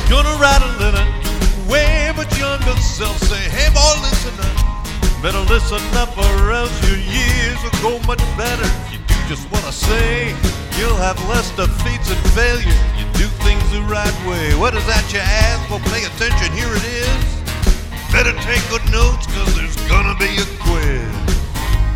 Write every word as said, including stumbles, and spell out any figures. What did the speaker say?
Gonna rattle in a way, but younger self say, hey boy, listen up. Better listen up or else your years will go much better. If you do just what I say, you'll have less defeats and failure. You do things the right way. What is that you ask? Well, pay attention, here it is. Better take good notes, cause there's gonna be a quiz.